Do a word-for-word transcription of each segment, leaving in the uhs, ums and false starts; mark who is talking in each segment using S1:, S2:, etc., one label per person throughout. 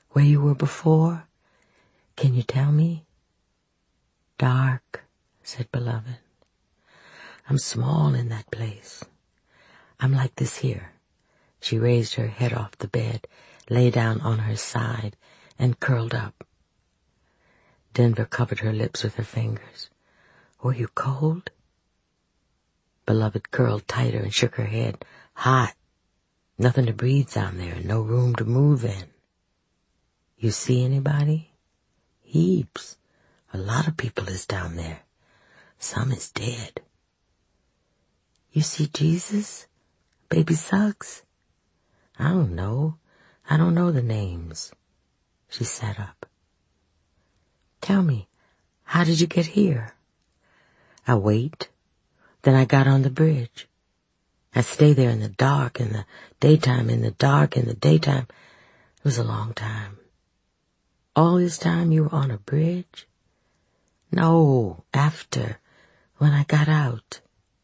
S1: Where you were before? Can you tell me? Dark, said Beloved. I'm small in that place. I'm like this here. She raised her head off the bed, lay down on her side, and curled up. Denver covered her lips with her fingers. Were you cold? Beloved curled tighter and shook her head. Hot. Nothing to breathe down there and no room to move in. You see anybody? Heaps. A lot of people is down there. Some is dead. You see Jesus? Baby Suggs? I don't know. I don't know the names. She sat up. Tell me, how did you get here? I wait. Then I got on the bridge. I stay there in the dark, in the daytime, in the dark, in the daytime. It was a long time. All this time you were on a bridge? No, after, when I got out.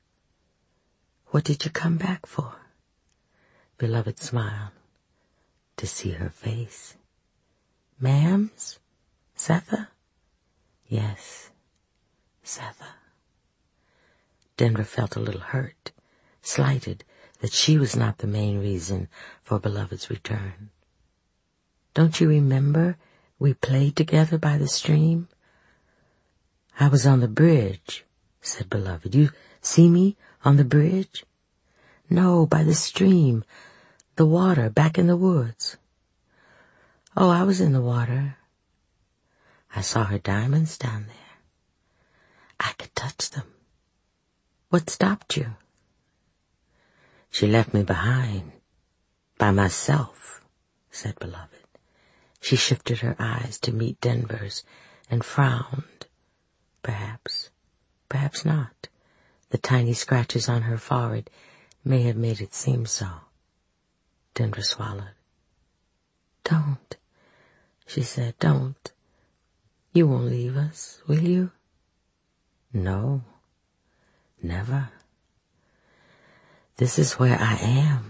S1: What did you come back for? Beloved smiled. To see her face. Ma'ams? Setha? Yes, Setha. Denver felt a little hurt, slighted that she was not the main reason for Beloved's return. Don't you remember we played together by the stream? I was on the bridge, said Beloved. You see me on the bridge? No, by the stream, the water back in the woods. Oh, I was in the water. I saw her diamonds down there. I could touch them. What stopped you? She left me behind, by myself, said Beloved. She shifted her eyes to meet Denver's and frowned. Perhaps, perhaps not. The tiny scratches on her forehead may have made it seem so. Denver swallowed. Don't, she said, don't. You won't leave us, will you? No, never. This is where I am.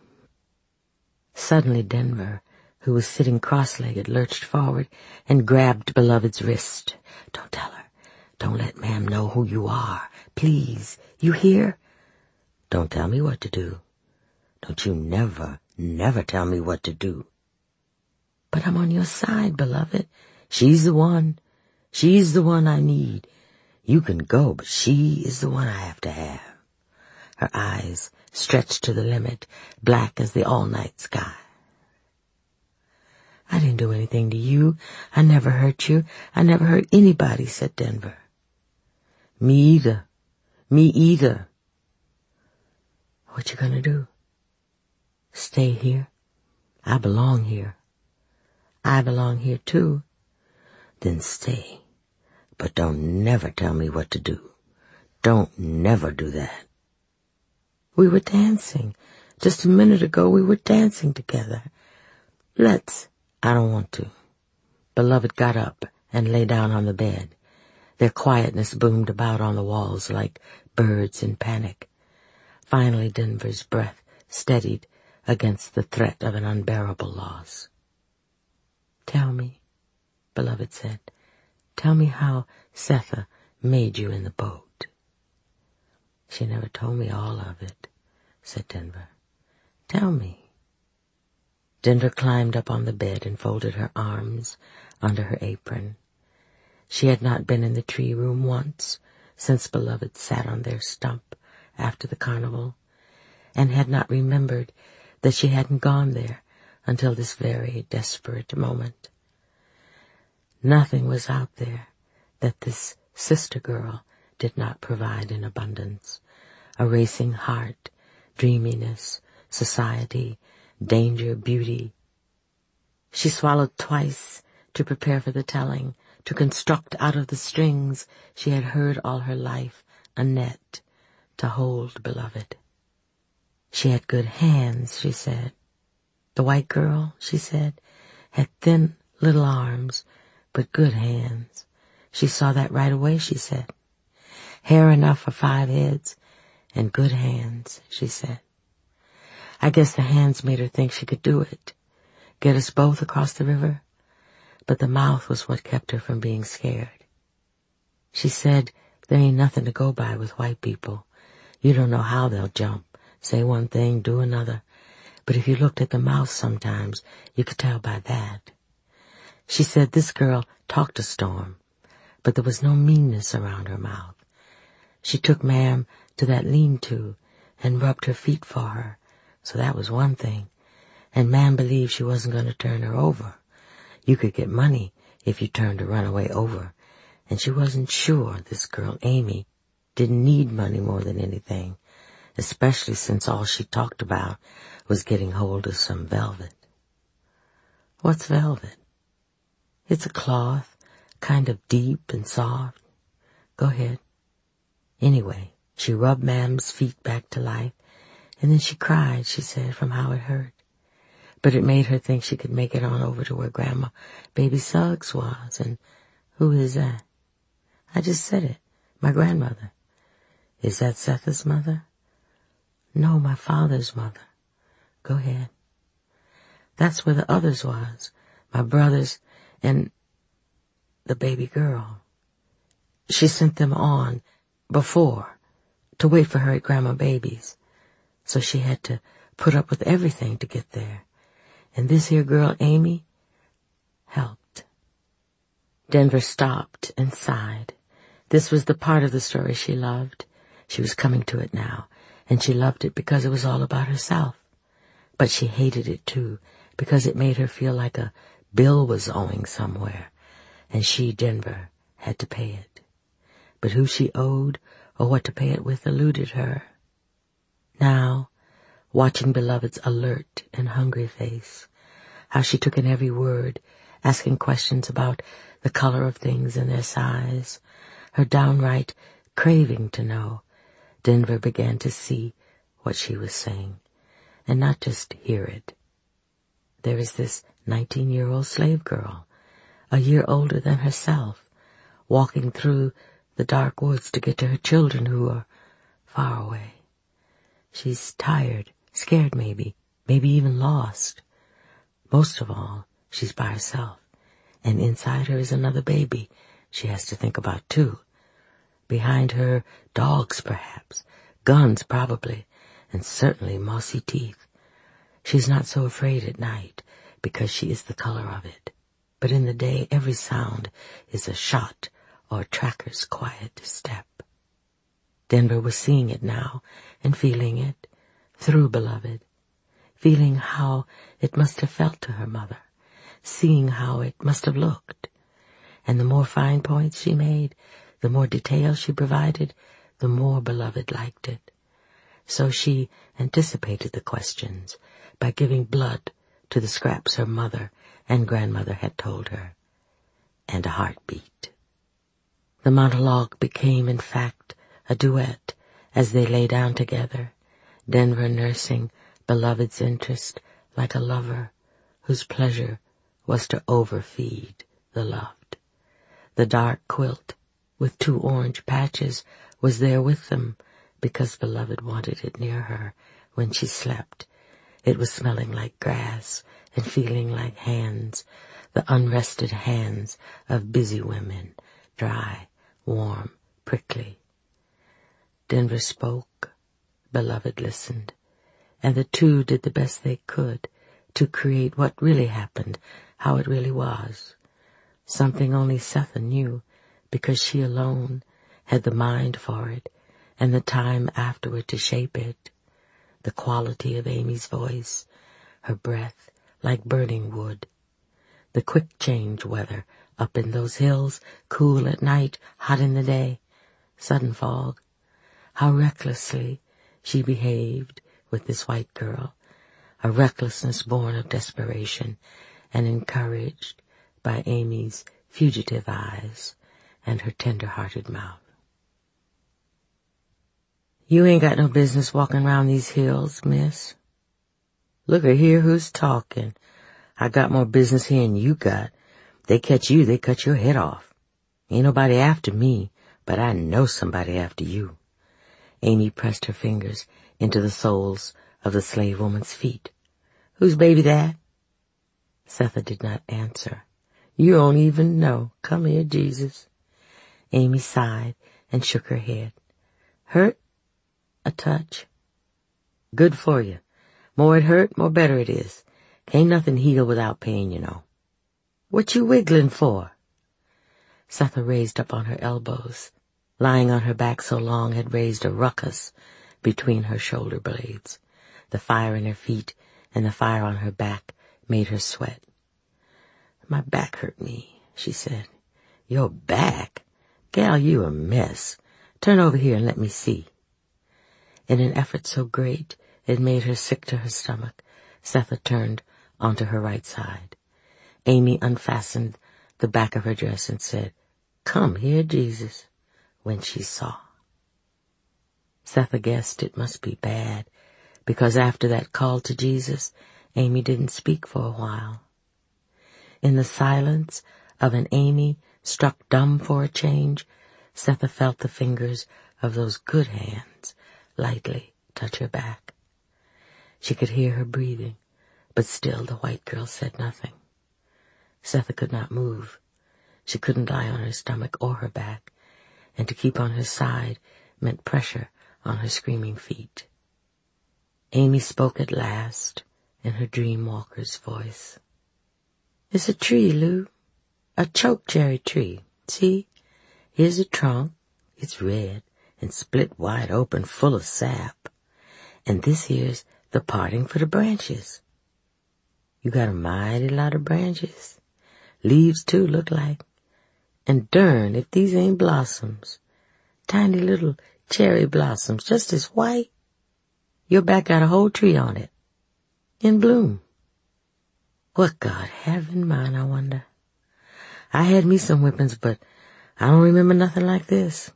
S1: Suddenly Denver, who was sitting cross-legged, lurched forward and grabbed Beloved's wrist. Don't tell her. Don't let Ma'am know who you are. Please, you hear? Don't tell me what to do. Don't you never, never tell me what to do. But I'm on your side, Beloved. She's the one. She's the one I need. You can go, but she is the one I have to have. Her eyes stretched to the limit, black as the all-night sky. I didn't do anything to you. I never hurt you. I never hurt anybody, said Denver. Me either. Me either. What you gonna do? Stay here? I belong here. I belong here too. Then stay. But don't never tell me what to do. Don't never do that. We were dancing. Just a minute ago we were dancing together. Let's. I don't want to. Beloved got up and lay down on the bed. Their quietness boomed about on the walls like birds in panic. Finally Denver's breath steadied against the threat of an unbearable loss. Tell me, Beloved said, tell me how Setha made you in the boat. She never told me all of it, said Denver. Tell me. Denver climbed up on the bed and folded her arms under her apron. She had not been in the tree room once since Beloved sat on their stump after the carnival, and had not remembered that she hadn't gone there until this very desperate moment. Nothing was out there that this sister girl did not provide in abundance. A racing heart, dreaminess, society, danger, beauty. She swallowed twice to prepare for the telling, to construct out of the strings she had heard all her life a net to hold Beloved. She had good hands, she said. The white girl, she said, had thin little arms, but good hands. She saw that right away, she said. Hair enough for five heads, and good hands, she said. I guess the hands made her think she could do it. Get us both across the river? but the mouth was what kept her from being scared. She said, there ain't nothing to go by with white people. You don't know how they'll jump, say one thing, do another. But if you looked at the mouth sometimes, you could tell by that. She said this girl talked to Storm, but there was no meanness around her mouth. She took Ma'am to that lean-to and rubbed her feet for her, so that was one thing. And Ma'am believed she wasn't going to turn her over. You could get money if you turned a runaway over, and she wasn't sure this girl, Amy, didn't need money more than anything, especially since all she talked about was getting hold of some velvet. What's velvet? It's a cloth, kind of deep and soft. Go ahead. Anyway, she rubbed Ma'am's feet back to life, and then she cried, she said, from how it hurt. But it made her think she could make it on over to where Grandma Baby Suggs was. And who is that? I just said it. My grandmother. Is that Setha's mother? No, my father's mother. Go ahead. That's where the others was. My brothers and the baby girl. She sent them on before to wait for her at Grandma Baby's. So she had to put up with everything to get there. And this here girl, Amy, helped. Denver stopped and sighed. This was the part of the story she loved. She was coming to it now, and she loved it because it was all about herself. But she hated it, too, because it made her feel like a bill was owing somewhere, and she, Denver, had to pay it. But who she owed or what to pay it with eluded her. Now, watching Beloved's alert and hungry face, how she took in every word, asking questions about the color of things and their size, her downright craving to know, Denver began to see what she was saying, and not just hear it. There is this nineteen-year-old slave girl, a year older than herself, walking through the dark woods to get to her children who are far away. She's tired, scared maybe, maybe even lost. Most of all, she's by herself, and inside her is another baby she has to think about too. Behind her, dogs perhaps, guns probably, and certainly mossy teeth. She's not so afraid at night, because she is the color of it. But in the day, every sound is a shot or a tracker's quiet step. Denver was seeing it now and feeling it, through Beloved, feeling how it must have felt to her mother, seeing how it must have looked. And the more fine points she made, the more detail she provided, the more Beloved liked it. So she anticipated the questions by giving blood to the scraps her mother and grandmother had told her, and a heartbeat. The monologue became, in fact, a duet as they lay down together, Denver nursing Beloved's interest like a lover whose pleasure was to overfeed the loved. The dark quilt with two orange patches was there with them because Beloved wanted it near her when she slept. It was smelling like grass and feeling like hands, the unrested hands of busy women, dry, warm, prickly. Denver spoke, Beloved listened, and the two did the best they could to create what really happened, how it really was. Something only Setha knew, because she alone had the mind for it and the time afterward to shape it. The quality of Amy's voice, her breath like burning wood, the quick change weather up in those hills, cool at night, hot in the day, sudden fog, how recklessly she behaved with this white girl, a recklessness born of desperation and encouraged by Amy's fugitive eyes and her tender-hearted mouth. You ain't got no business walking round these hills, miss. Look at here who's talking. I got more business here than you got. They catch you, they cut your head off. Ain't nobody after me, but I know somebody after you. Amy pressed her fingers into the soles of the slave woman's feet. Whose baby that? Setha did not answer. You don't even know. Come here, Jesus. Amy sighed and shook her head. Hurt? A touch. Good for you. More it hurt, more better it is. Ain't nothing heal without pain, you know. What you wiggling for? Setha raised up on her elbows. Lying on her back so long had raised a ruckus between her shoulder blades. The fire in her feet and the fire on her back made her sweat. My back hurt me, she said. Your back? Gal, you a mess. Turn over here and let me see. In an effort so great it made her sick to her stomach, Setha turned onto her right side. Amy unfastened the back of her dress and said, Come here, Jesus, when she saw. Setha guessed it must be bad, because after that call to Jesus, Amy didn't speak for a while. In the silence of an Amy struck dumb for a change, Setha felt the fingers of those good hands lightly touch her back. She could hear her breathing, but still the white girl said nothing. Setha could not move. She couldn't lie on her stomach or her back, and to keep on her side meant pressure on her screaming feet. Amy spoke at last in her dream walker's voice. It's a tree, Lou. A chokecherry tree. See? Here's a trunk. It's red and split wide open full of sap. And this here's the parting for the branches. You got a mighty lot of branches. Leaves, too, look like. And darn if these ain't blossoms. Tiny little cherry blossoms, just as white. Your back got a whole tree on it. In bloom. What God have in mind, I wonder. I had me some whippings, but I don't remember nothing like this.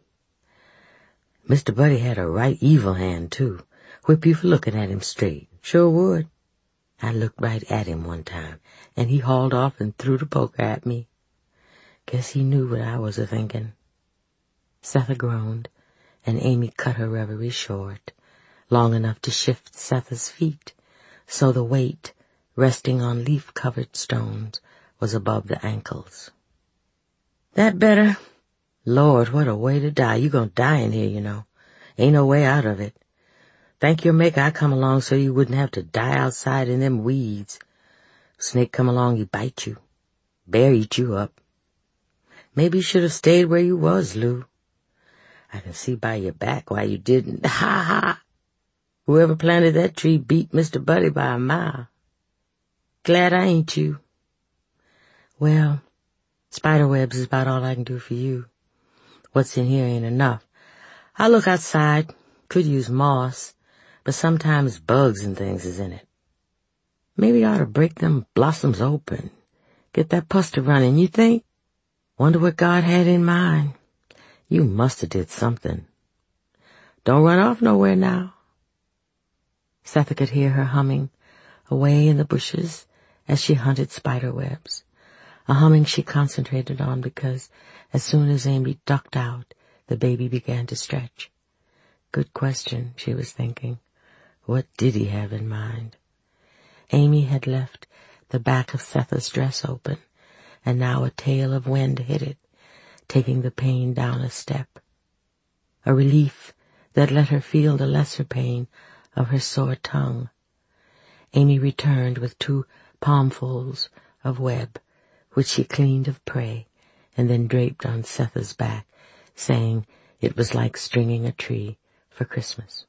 S1: Mister Buddy had a right evil hand, too. Whip you for looking at him straight. Sure would. I looked right at him one time, and he hauled off and threw the poker at me. Guess he knew what I was a-thinking. Setha groaned, and Amy cut her reverie short, long enough to shift Setha's feet, so the weight, resting on leaf-covered stones, was above the ankles. That better? Lord, what a way to die. You gonna die in here, you know. Ain't no way out of it. Thank your Maker I come along so you wouldn't have to die outside in them weeds. Snake come along, he bite you. Bear eat you up. Maybe you should have stayed where you was, Lou. I can see by your back why you didn't. Ha ha! Whoever planted that tree beat Mister Buddy by a mile. Glad I ain't you. Well, spiderwebs is about all I can do for you. What's in here ain't enough. I'll look outside. Could use moss, but sometimes bugs and things is in it. Maybe I ought to break them blossoms open. Get that pus to running, you think? Wonder what God had in mind. You must have did something. Don't run off nowhere now. Setha could hear her humming away in the bushes as she hunted spiderwebs, a humming she concentrated on because as soon as Amy ducked out, the baby began to stretch. Good question, she was thinking. What did he have in mind? Amy had left the back of Setha's dress open, and now a tail of wind hit it, taking the pain down a step. A relief that let her feel the lesser pain of her sore tongue. Amy returned with two palmfuls of web, which she cleaned of prey, and then draped on Setha's back, saying it was like stringing a tree for Christmas.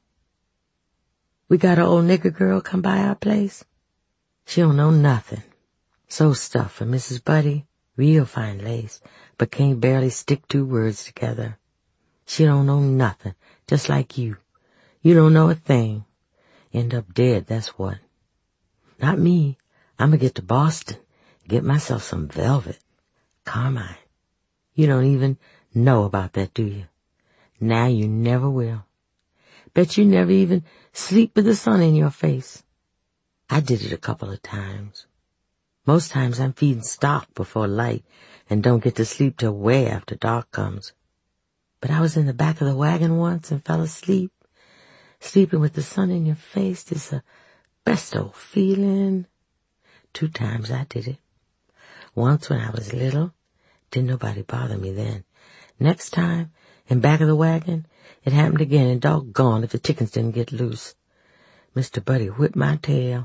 S1: We got an old nigger girl come by our place. She don't know nothing. So stuff for Missus Buddy, real fine lace, but can't barely stick two words together. She don't know nothing, just like you. You don't know a thing. End up dead, that's what. Not me. I'm gonna get to Boston, get myself some velvet. Carmine. You don't even know about that, do you? Now you never will. Bet you never even sleep with the sun in your face. I did it a couple of times. Most times I'm feeding stock before light and don't get to sleep till way after dark comes. But I was in the back of the wagon once and fell asleep. Sleeping with the sun in your face is the best old feeling. Two times I did it. Once when I was little, didn't nobody bother me then. Next time, in back of the wagon, it happened again, and doggone if the chickens didn't get loose. Mister Buddy whipped my tail.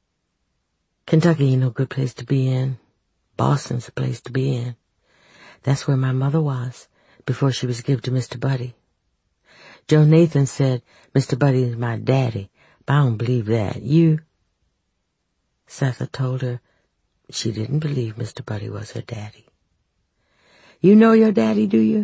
S1: Kentucky ain't no good place to be in. Boston's the place to be in. That's where my mother was before she was given to Mister Buddy. Joe Nathan said Mister Buddy is my daddy, but I don't believe that. You? Setha told her she didn't believe Mister Buddy was her daddy. You know your daddy, do you?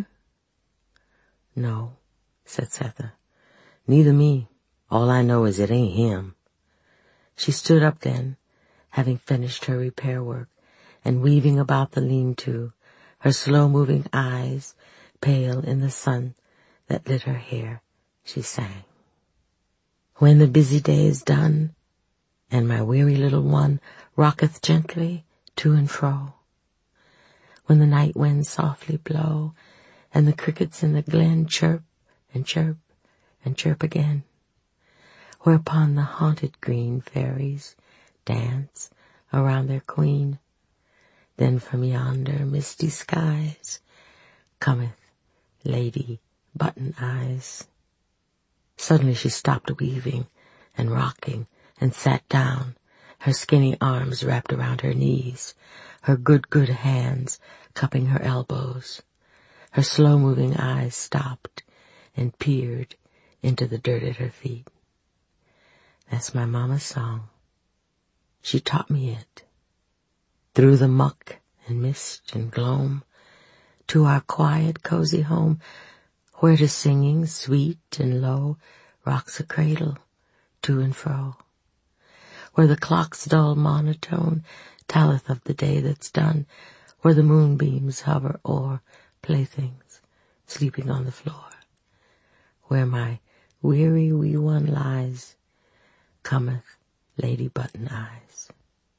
S1: No, said Setha. Neither me. All I know is it ain't him. She stood up then, having finished her repair work, and weaving about the lean-to, her slow-moving eyes pale in the sun that lit her hair, she sang. When the busy day is done, and my weary little one rocketh gently to and fro, when the night winds softly blow, and the crickets in the glen chirp and chirp and chirp again, whereupon the haunted green fairies dance around their queen, then from yonder misty skies cometh Lady Button-Eyes. Suddenly she stopped weaving and rocking and sat down, her skinny arms wrapped around her knees, her good, good hands cupping her elbows. Her slow-moving eyes stopped and peered into the dirt at her feet. That's my mama's song. She taught me it. Through the muck and mist and gloam, to our quiet, cozy home, where to singing, sweet and low, rocks a cradle to and fro, where the clock's dull monotone telleth of the day that's done, where the moonbeams hover o'er playthings sleeping on the floor, where my weary wee one lies, cometh Lady Button-Eyes.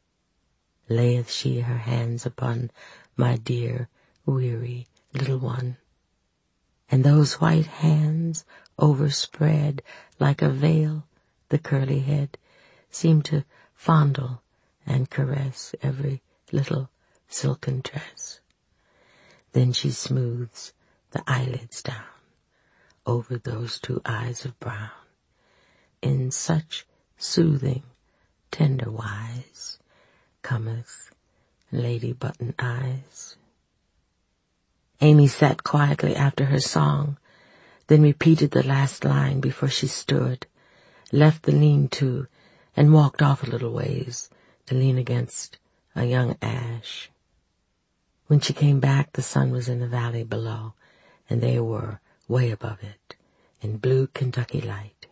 S1: Layeth she her hands upon my dear, weary little one, and those white hands overspread like a veil the curly head, seem to fondle and caress every little silken tress. Then she smooths the eyelids down over those two eyes of brown, in such soothing, tender wise cometh Lady Button-Eyes. Amy sat quietly after her song, then repeated the last line before she stood, left the lean-to, and walked off a little ways to lean against a young ash. When she came back, the sun was in the valley below, and they were way above it, in blue Kentucky light.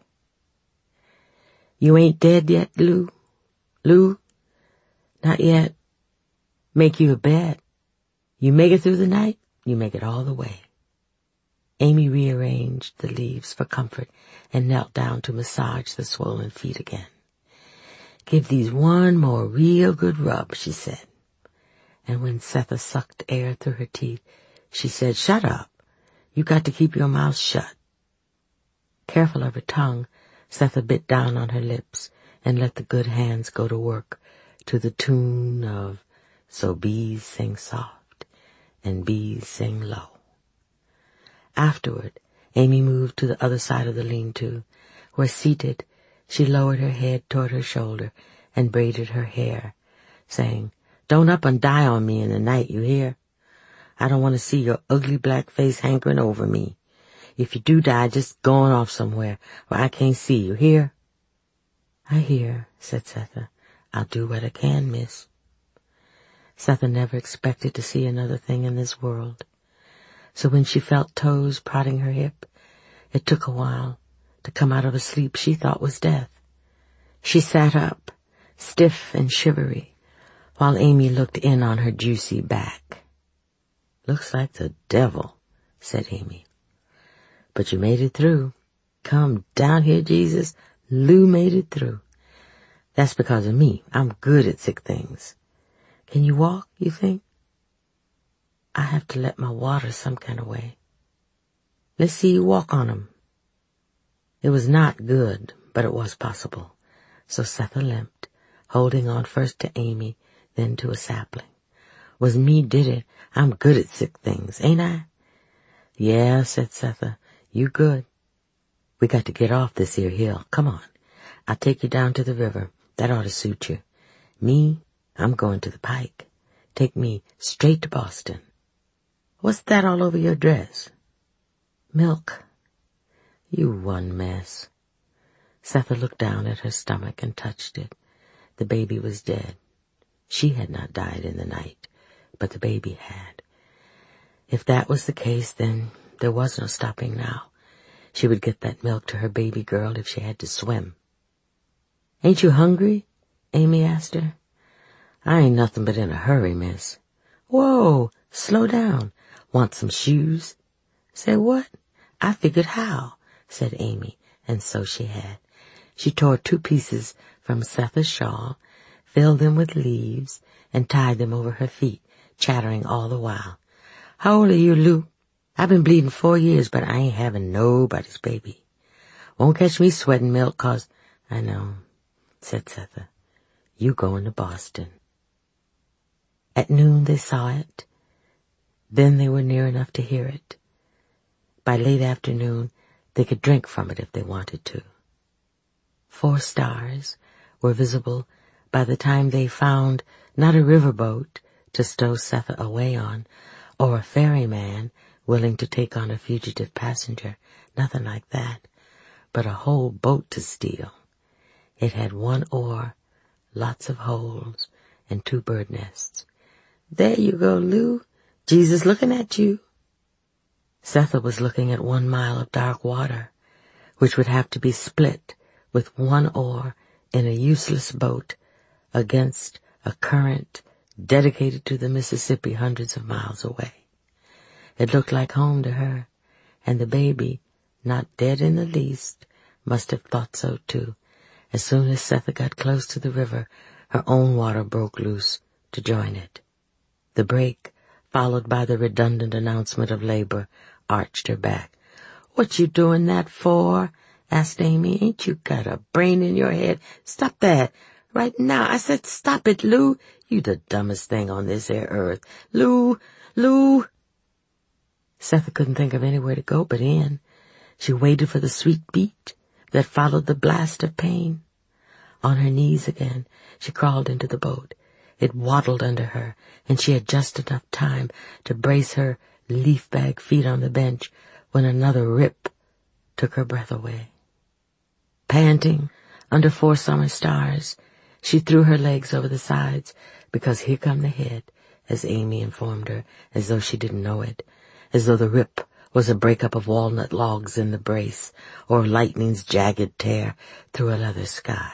S1: You ain't dead yet, Lou? Lou? Not yet. Make you a bet. You make it through the night, you make it all the way. Amy rearranged the leaves for comfort and knelt down to massage the swollen feet again. Give these one more real good rub, she said. And when Setha sucked air through her teeth, she said, shut up. You got to keep your mouth shut. Careful of her tongue, Setha bit down on her lips and let the good hands go to work to the tune of So Bees Sing Soft and Bees Sing Low. Afterward, Amy moved to the other side of the lean-to, where seated, she lowered her head toward her shoulder and braided her hair, saying, Don't up and die on me in the night, you hear? I don't want to see your ugly black face hankering over me. If you do die, just go on off somewhere where I can't see you, hear? I hear, said Setha. I'll do what I can, miss. Setha never expected to see another thing in this world. So when she felt toes prodding her hip, it took a while to come out of a sleep she thought was death. She sat up, stiff and shivery, while Amy looked in on her juicy back. Looks like the devil, said Amy. But you made it through. Come down here, Jesus. Lou made it through. That's because of me. I'm good at sick things. Can you walk, you think? I have to let my water some kind of way. Let's see you walk on 'em. It was not good, but it was possible. So Setha limped, holding on first to Amy, then to a sapling, Was me did it. I'm good at sick things, ain't I? Yeah, said Setha. You good. We got to get off this here hill. Come on. I'll take you down to the river. That ought to suit you. Me, I'm going to the pike. Take me straight to Boston. What's that all over your dress? Milk. You one mess. Setha looked down at her stomach and touched it. The baby was dead. She had not died in the night, but the baby had. If that was the case, then there was no stopping now. She would get that milk to her baby girl if she had to swim. Ain't you hungry? Amy asked her. I ain't nothing but in a hurry, miss. Whoa, slow down. Want some shoes? Say what? I figured how, said Amy, and so she had. She tore two pieces from Setha's shawl, filled them with leaves, and tied them over her feet, chattering all the while. How old are you, Lou? I've been bleeding four years, but I ain't having nobody's baby. Won't catch me sweating milk, 'cause I know, said Setha. You going to Boston. At noon they saw it. Then they were near enough to hear it. By late afternoon, they could drink from it if they wanted to. Four stars were visible by the time they found not a riverboat to stow Setha away on, or a ferryman willing to take on a fugitive passenger, nothing like that, but a whole boat to steal. It had one oar, lots of holes, and two bird nests. There you go, Lou. Jesus looking at you. Setha was looking at one mile of dark water, which would have to be split with one oar in a useless boat against a current dedicated to the Mississippi hundreds of miles away. It looked like home to her, and the baby, not dead in the least, must have thought so too. As soon as Setha got close to the river, her own water broke loose to join it. The break, followed by the redundant announcement of labor, arched her back. What you doing that for? Asked Amy. Ain't you got a brain in your head? Stop that. Right now. I said stop it, Lou. You the dumbest thing on this air earth. Lou, Lou. Setha couldn't think of anywhere to go but in. She waited for the sweet beat that followed the blast of pain. On her knees again, she crawled into the boat. It waddled under her, and she had just enough time to brace her leaf-bag feet on the bench when another rip took her breath away. Panting, under four summer stars, she threw her legs over the sides, because here come the head, as Amy informed her, as though she didn't know it, as though the rip was a breakup of walnut logs in the brace, or lightning's jagged tear through a leather sky.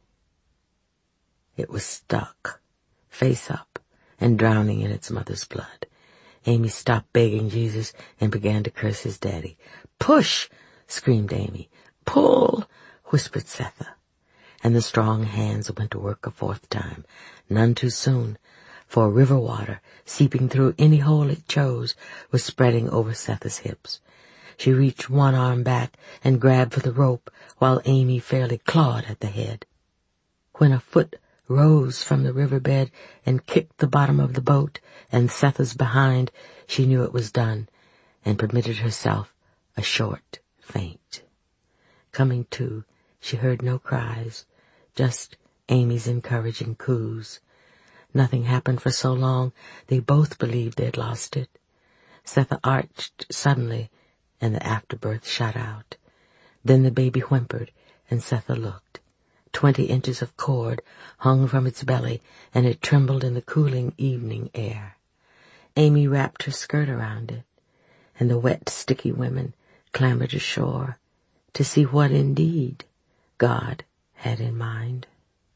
S1: It was stuck, face up, and drowning in its mother's blood. Amy stopped begging Jesus and began to curse his daddy. Push! Screamed Amy. Pull! Whispered Setha. And the strong hands went to work a fourth time, none too soon, for river water, seeping through any hole it chose, was spreading over Setha's hips. She reached one arm back and grabbed for the rope, while Amy fairly clawed at the head. When a foot rose from the riverbed and kicked the bottom of the boat, and Setha's behind, she knew it was done, and permitted herself a short faint. Coming to, she heard no cries, just Amy's encouraging coos. Nothing happened for so long, they both believed they'd lost it. Setha arched suddenly, and the afterbirth shot out. Then the baby whimpered, and Setha looked. Twenty inches of cord hung from its belly, and it trembled in the cooling evening air. Amy wrapped her skirt around it, and the wet, sticky women clambered ashore to see what, indeed, God had in mind.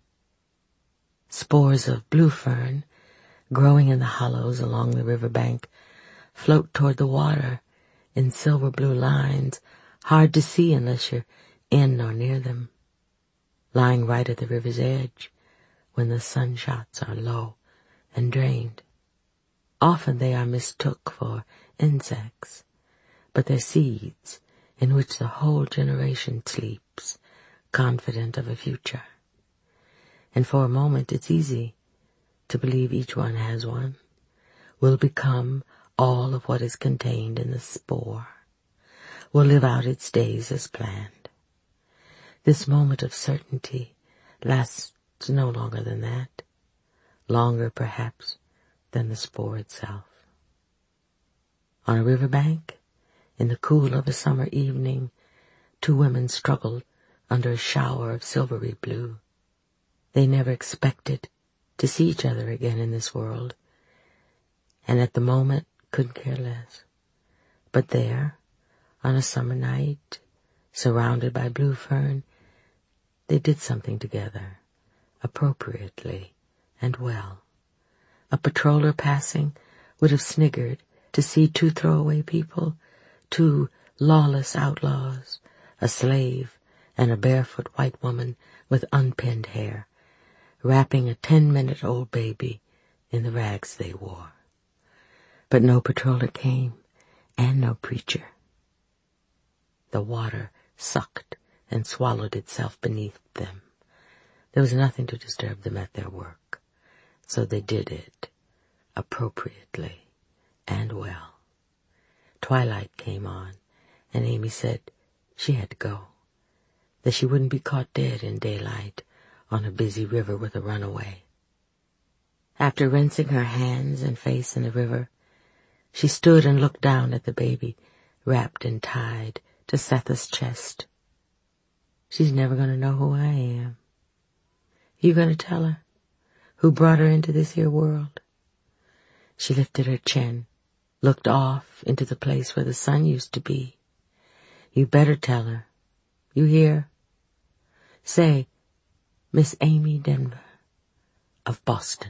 S1: Spores of blue fern, growing in the hollows along the river bank, float toward the water in silver blue lines, hard to see unless you're in or near them. Lying right at the river's edge, when the sunshots are low and drained. Often they are mistook for insects, but they're seeds in which the whole generation sleeps, confident of a future. And for a moment it's easy to believe each one has one, will become all of what is contained in the spore, will live out its days as planned. This moment of certainty lasts no longer than that, longer perhaps than the spore itself. On a riverbank, in the cool of a summer evening, two women struggled under a shower of silvery blue. They never expected to see each other again in this world, and at the moment couldn't care less. But there, on a summer night, surrounded by blue fern, they did something together, appropriately and well. A patroller passing would have sniggered to see two throwaway people, two lawless outlaws, a slave and a barefoot white woman with unpinned hair, wrapping a ten-minute-old baby in the rags they wore. But no patroller came, and no preacher. The water sucked and swallowed itself beneath them. There was nothing to disturb them at their work, so they did it appropriately and well. Twilight came on, and Amy said she had to go, that she wouldn't be caught dead in daylight on a busy river with a runaway. After rinsing her hands and face in the river, she stood and looked down at the baby, wrapped and tied to Setha's chest. She's never going to know who I am. You going to tell her who brought her into this here world? She lifted her chin, looked off into the place where the sun used to be. You better tell her. You hear? Say, Miss Amy Denver of Boston.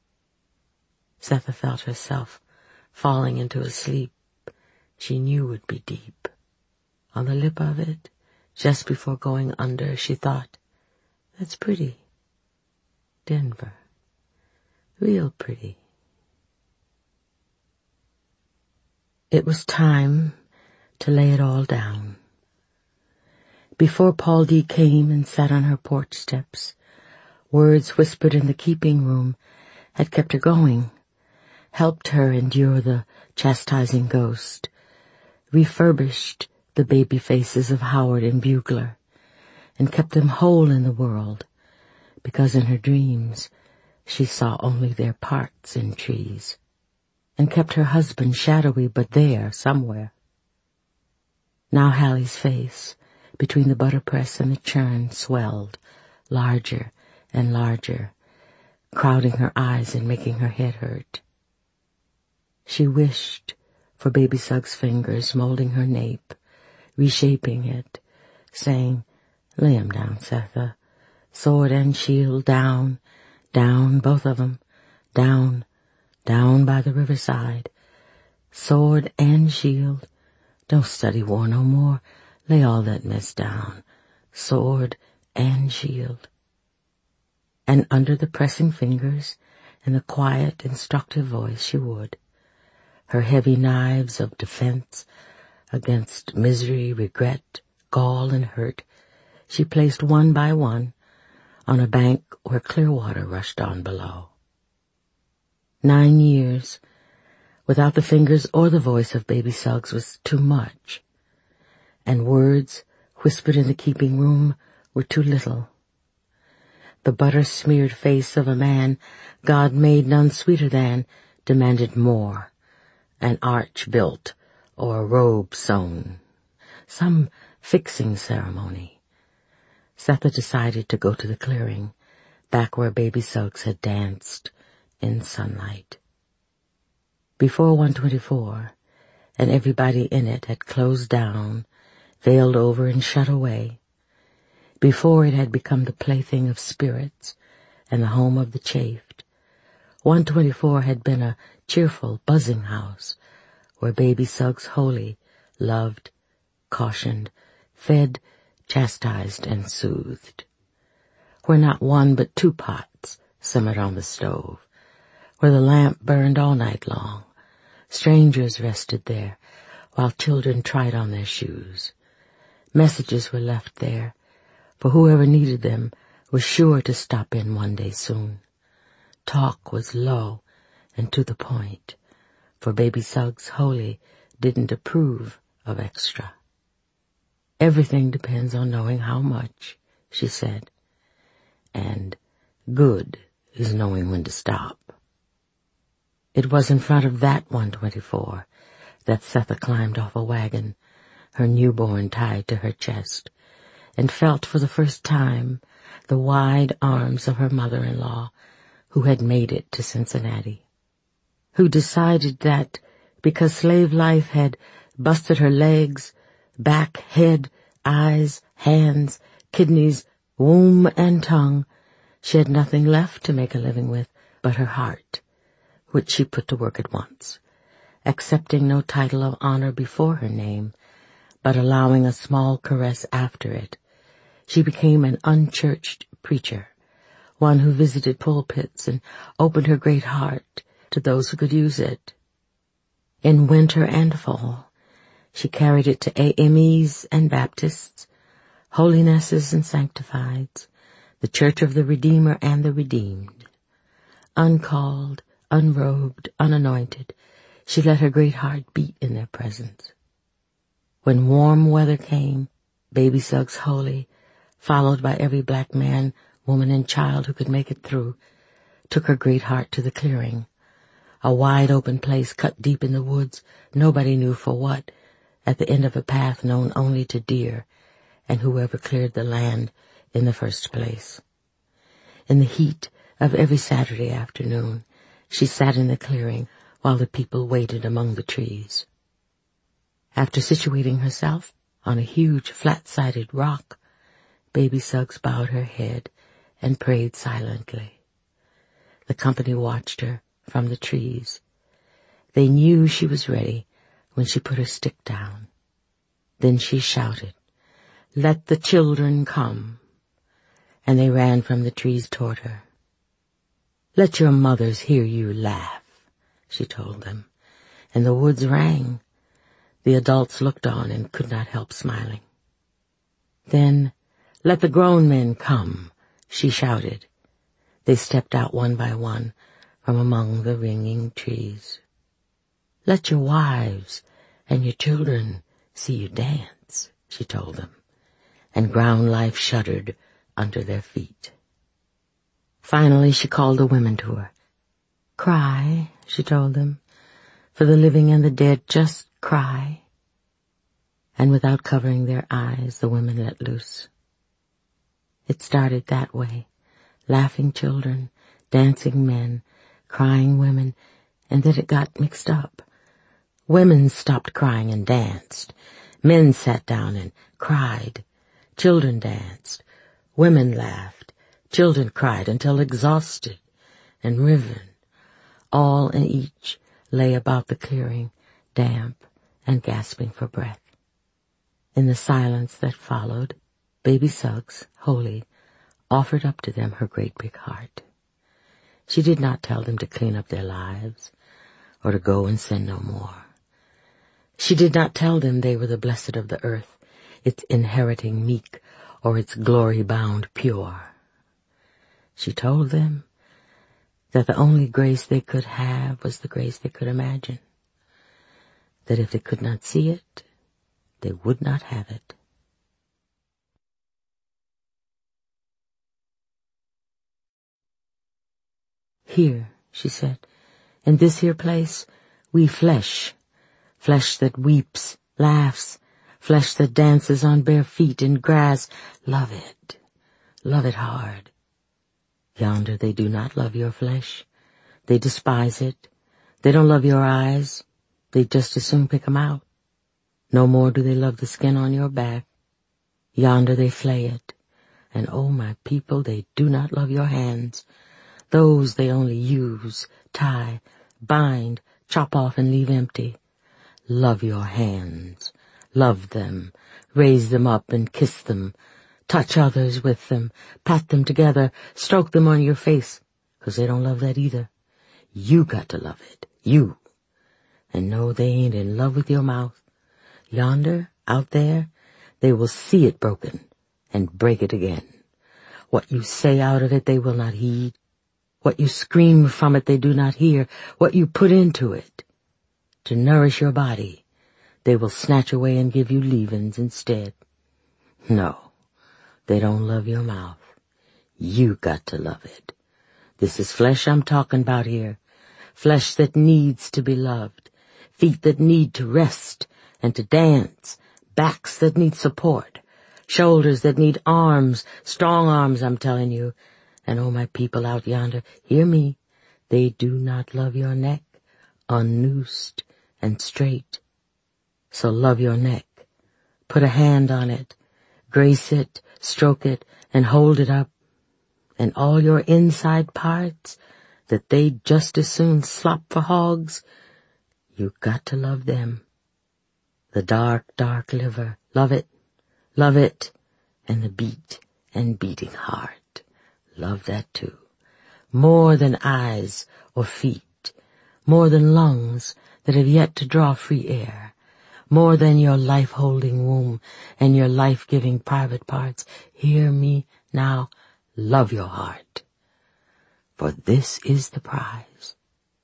S1: Setha felt herself falling into a sleep she knew would be deep. On the lip of it, just before going under, she thought, that's pretty. Denver. Real pretty. It was time to lay it all down. Before Paul D. came and sat on her porch steps, words whispered in the keeping room had kept her going, helped her endure the chastising ghost, refurbished the baby faces of Howard and Bugler, and kept them whole in the world, because in her dreams she saw only their parts in trees, and kept her husband shadowy but there somewhere. Now Hallie's face, between the butter press and the churn, swelled, larger and larger, crowding her eyes and making her head hurt. She wished for Baby Suggs' fingers molding her nape, reshaping it, saying, lay 'em down, Setha, sword and shield down, down, both of 'em, down, down by the riverside, sword and shield, don't study war no more, lay all that mess down, sword and shield. And under the pressing fingers and the quiet, instructive voice she would, her heavy knives of defense against misery, regret, gall, and hurt, she placed one by one on a bank where clear water rushed on below. Nine years without the fingers or the voice of Baby Suggs was too much, and words whispered in the keeping room were too little. The butter-smeared face of a man God made none sweeter than demanded more, an arch built or a robe sewn, some fixing ceremony. Setha decided to go to the clearing, back where Baby Suggs had danced in sunlight. Before one twenty-four, and everybody in it had closed down, veiled over and shut away, before it had become the plaything of spirits and the home of the chafed, one twenty-four had been a cheerful, buzzing house where Baby Suggs Holy loved, cautioned, fed, chastised, and soothed, where not one but two pots simmered on the stove, where the lamp burned all night long. Strangers rested there, while children tried on their shoes. Messages were left there, for whoever needed them was sure to stop in one day soon. Talk was low and to the point, for Baby Suggs Holy didn't approve of extra. Everything depends on knowing how much, she said, and good is knowing when to stop. It was in front of that one twenty-four that Setha climbed off a wagon, her newborn tied to her chest, and felt for the first time the wide arms of her mother-in-law, who had made it to Cincinnati, who decided that because slave life had busted her legs, back, head, eyes, hands, kidneys, womb, and tongue, she had nothing left to make a living with but her heart, which she put to work at once, accepting no title of honor before her name, but allowing a small caress after it. She became an unchurched preacher, one who visited pulpits and opened her great heart to those who could use it. In winter and fall, she carried it to A M Es and Baptists, holinesses and sanctifieds, the Church of the Redeemer and the Redeemed. Uncalled, unrobed, unanointed, she let her great heart beat in their presence. When warm weather came, Baby Suggs Holy, followed by every black man, woman, and child who could make it through, took her great heart to the clearing, a wide-open place cut deep in the woods, nobody knew for what, at the end of a path known only to deer and whoever cleared the land in the first place. In the heat of every Saturday afternoon, she sat in the clearing while the people waited among the trees. After situating herself on a huge flat-sided rock, Baby Suggs bowed her head and prayed silently. The company watched her from the trees. They knew she was ready when she put her stick down. Then she shouted, "Let the children come," and they ran from the trees toward her. "Let your mothers hear you laugh," she told them, and the woods rang. The adults looked on and could not help smiling. Then, "Let the grown men come," she shouted. They stepped out one by one from among the ringing trees. "Let your wives and your children see you dance," she told them, and ground life shuddered under their feet. Finally she called the women to her. "Cry," she told them, "for the living and the dead, just cry." And without covering their eyes, the women let loose. It started that way, laughing children, dancing men, crying women, and then it got mixed up. Women stopped crying and danced. Men sat down and cried. Children danced. Women laughed. Children cried until exhausted and riven. All and each lay about the clearing, damp and gasping for breath. In the silence that followed, Baby Suggs, Holy, offered up to them her great big heart. She did not tell them to clean up their lives or to go and sin no more. She did not tell them they were the blessed of the earth, its inheriting meek or its glory-bound pure. She told them that the only grace they could have was the grace they could imagine, that if they could not see it, they would not have it. "Here," she said, "in this here place, we flesh, flesh that weeps, laughs, flesh that dances on bare feet in grass, love it, love it hard. Yonder they do not love your flesh. They despise it. They don't love your eyes. They just as soon pick 'em out. No more do they love the skin on your back. Yonder they flay it. And oh, my people, they do not love your hands. Those they only use, tie, bind, chop off, and leave empty. Love your hands. Love them. Raise them up and kiss them. Touch others with them. Pat them together. Stroke them on your face, 'cause they don't love that either. You got to love it. You. And no, they ain't in love with your mouth. Yonder, out there, they will see it broken and break it again. What you say out of it they will not heed. What you scream from it they do not hear. What you put into it, to nourish your body, they will snatch away and give you leavings instead. No, they don't love your mouth. You got to love it. This is flesh I'm talking about here. Flesh that needs to be loved. Feet that need to rest and to dance. Backs that need support. Shoulders that need arms. Strong arms, I'm telling you. And oh, my people out yonder, hear me. They do not love your neck, unnoosed and straight. So love your neck. Put a hand on it. Grace it, stroke it, and hold it up. And all your inside parts that they'd just as soon slop for hogs, you got to love them. The dark, dark liver, love it, love it, and the beat and beating heart, love that too. More than eyes or feet, more than lungs that have yet to draw free air, more than your life-holding womb and your life-giving private parts. Hear me now, love your heart, for this is the prize.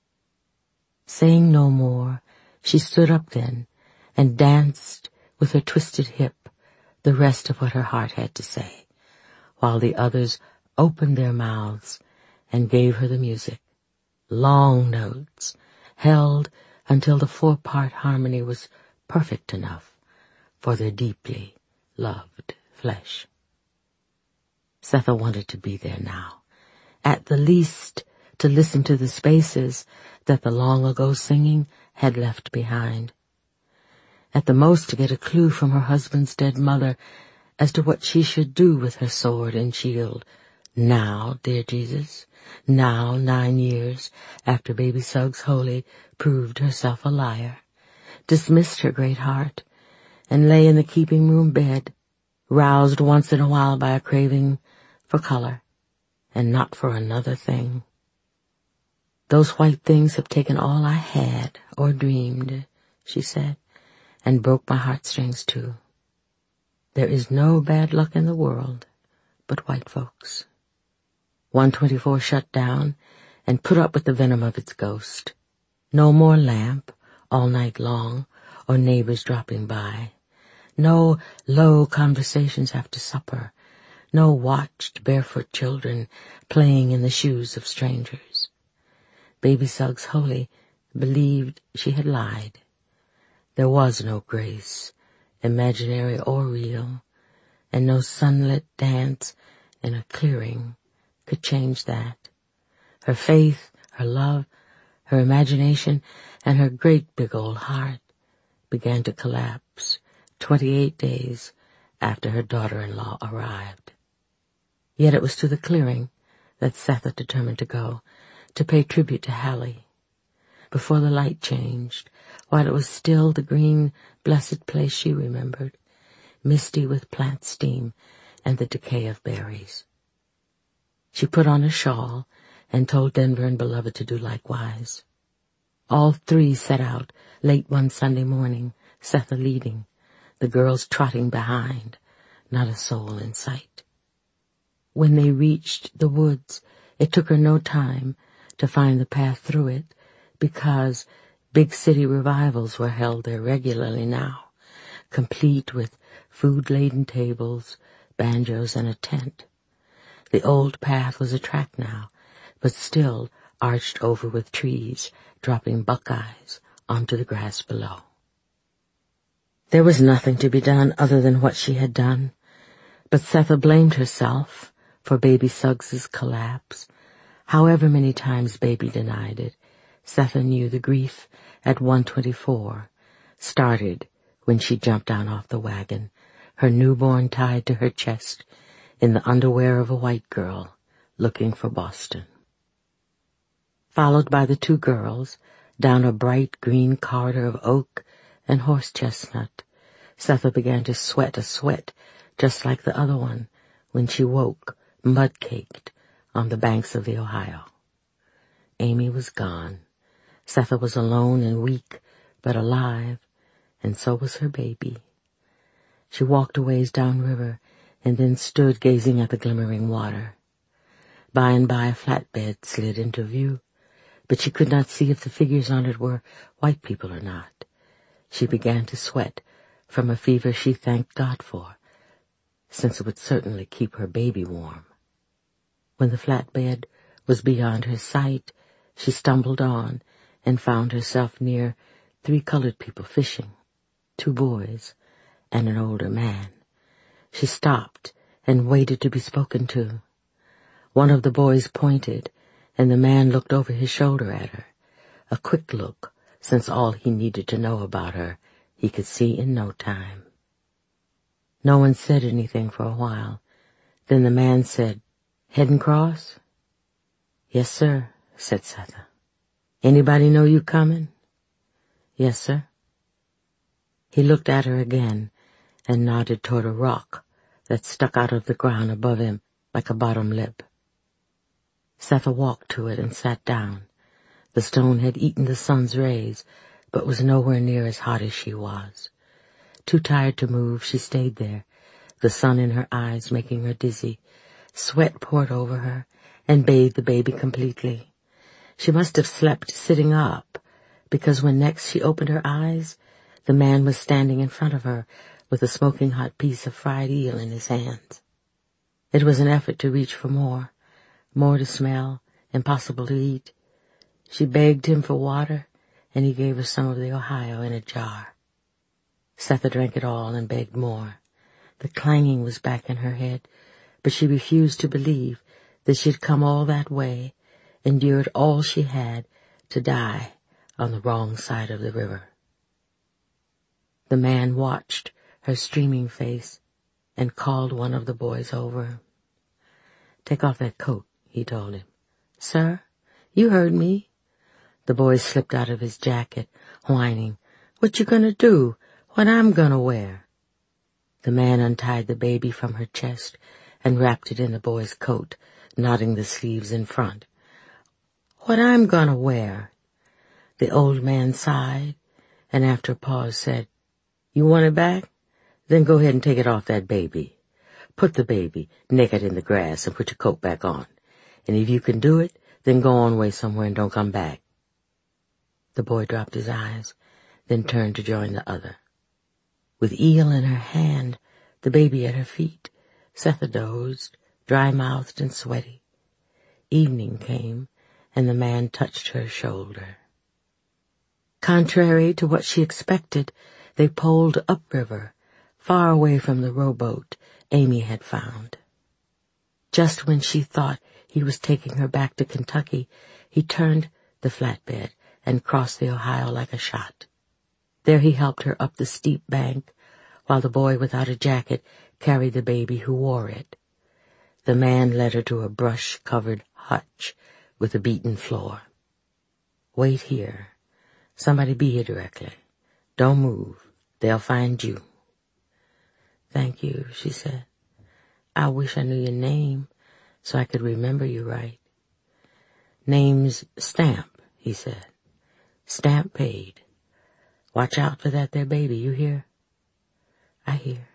S1: Saying no more, she stood up then and danced with her twisted hip the rest of what her heart had to say, while the others opened their mouths and gave her the music, long notes, held until the four-part harmony was perfect enough for their deeply loved flesh. Setha wanted to be there now, at the least to listen to the spaces that the long-ago singing had left behind. At the most to get a clue from her husband's dead mother as to what she should do with her sword and shield. Now, dear Jesus, now nine years after baby Suggs Holy proved herself a liar, dismissed her great heart, and lay in the keeping-room bed, roused once in a while by a craving for color, and not for another thing. Those white things have taken all I had or dreamed, she said, and broke my heartstrings too. There is no bad luck in the world but white folks. one twenty-four shut down and put up with the venom of its ghost. No more lamp all night long or neighbors dropping by. No low conversations after supper. No watched barefoot children playing in the shoes of strangers. Baby Suggs Holy believed she had lied. There was no grace, imaginary or real, and no sunlit dance in a clearing could change that. Her faith, her love, her imagination, and her great big old heart began to collapse twenty-eight days after her daughter-in-law arrived. Yet it was to the clearing that Setha determined to go, to pay tribute to Hallie. Before the light changed, while it was still the green, blessed place she remembered, misty with plant steam and the decay of berries. She put on a shawl and told Denver and Beloved to do likewise. All three set out late one Sunday morning, Setha leading, the girls trotting behind, not a soul in sight. When they reached the woods, it took her no time to find the path through it, because big city revivals were held there regularly now, complete with food-laden tables, banjos, and a tent. The old path was a track now, but still arched over with trees, dropping buckeyes onto the grass below. There was nothing to be done other than what she had done, but Setha blamed herself for baby Suggs's collapse. However many times baby denied it, Setha knew the grief at one twenty-four started when she jumped down off the wagon, her newborn tied to her chest in the underwear of a white girl looking for Boston. Followed by the two girls down a bright green corridor of oak and horse chestnut, Setha began to sweat a sweat just like the other one when she woke, mud-caked, on the banks of the Ohio. Amy was gone. Setha was alone and weak, but alive, and so was her baby. She walked a ways downriver and then stood gazing at the glimmering water. By and by a flatbed slid into view, but she could not see if the figures on it were white people or not. She began to sweat from a fever she thanked God for, since it would certainly keep her baby warm. When the flatbed was beyond her sight, she stumbled on and found herself near three colored people fishing, two boys and an older man. She stopped and waited to be spoken to. One of the boys pointed, and the man looked over his shoulder at her, a quick look, since all he needed to know about her he could see in no time. No one said anything for a while. Then the man said, "Heading cross?" "Yes, sir," said Setha. "Anybody know you coming?" "Yes, sir." He looked at her again and nodded toward a rock that stuck out of the ground above him like a bottom lip. Setha walked to it and sat down. The stone had eaten the sun's rays, but was nowhere near as hot as she was. Too tired to move, she stayed there, the sun in her eyes making her dizzy. Sweat poured over her and bathed the baby completely. She must have slept sitting up, because when next she opened her eyes, the man was standing in front of her with a smoking hot piece of fried eel in his hands. It was an effort to reach for more, more to smell, impossible to eat. She begged him for water, and he gave her some of the Ohio in a jar. Setha drank it all and begged more. The clanging was back in her head, but she refused to believe that she had come all that way, endured all she had, to die on the wrong side of the river. The man watched her streaming face and called one of the boys over. "Take off that coat," he told him. "Sir, you heard me." The boy slipped out of his jacket, whining, "What you gonna do? What I'm gonna wear?" The man untied the baby from her chest and wrapped it in the boy's coat, knotting the sleeves in front. "What I'm gonna wear?" The old man sighed, and after a pause said, "You want it back? Then go ahead and take it off that baby. Put the baby naked in the grass and put your coat back on. And if you can do it, then go on away somewhere and don't come back." The boy dropped his eyes, then turned to join the other. With eel in her hand, the baby at her feet, Setha dozed, dry-mouthed and sweaty. Evening came, and the man touched her shoulder. Contrary to what she expected, they poled upriver, far away from the rowboat Amy had found. Just when she thought he was taking her back to Kentucky, he turned the flatbed and crossed the Ohio like a shot. There he helped her up the steep bank, while the boy without a jacket carried the baby who wore it. The man led her to a brush-covered hutch with a beaten floor. "Wait here. Somebody be here directly. Don't move. They'll find you." "Thank you," she said. "I wish I knew your name so I could remember you right." "Name's Stamp," he said. "Stamp paid. Watch out for that there baby, you hear?" "I hear.